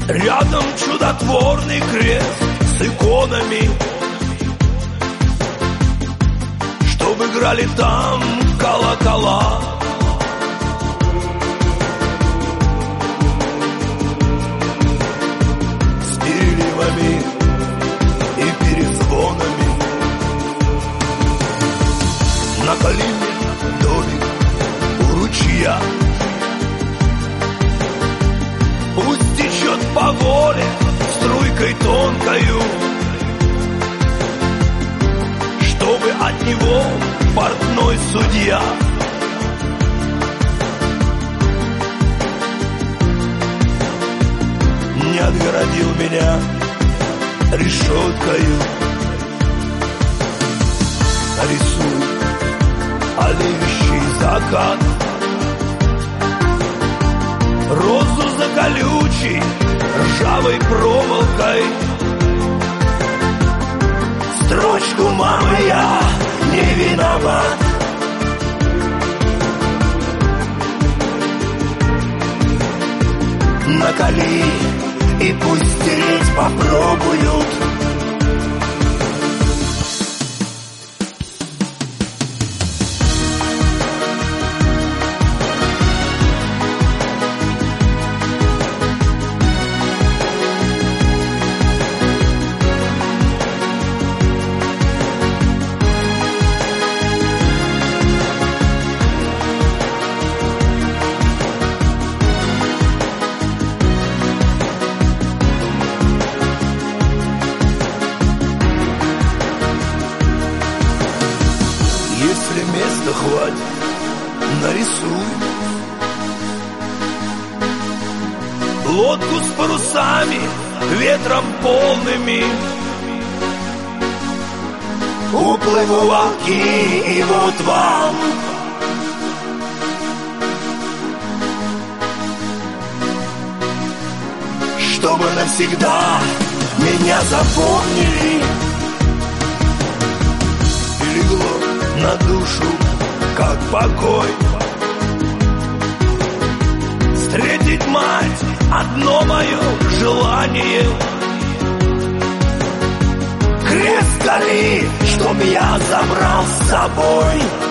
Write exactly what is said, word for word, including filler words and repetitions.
Рядом чудотворный крест с иконами, чтоб играли там колокола. С переливами и перезвонами. На колине домик у ручья. Пусть течет по воле струйкой тонкою, чтобы от него портной судья не отгородил меня решеткою. Нарисуй олеющий закат, розу за колючей ржавой проволокой. Строчку, мама, я не виноват. Накали, и пусть стереть попробуют. Если места хватит, нарисуй лодку с парусами, ветром полными. Уплыву волки, и вот вам чтобы навсегда меня запомнили. И легло на душу, как покой, встретить мать одно мое желание. Крест голи, чтоб я забрал с собой.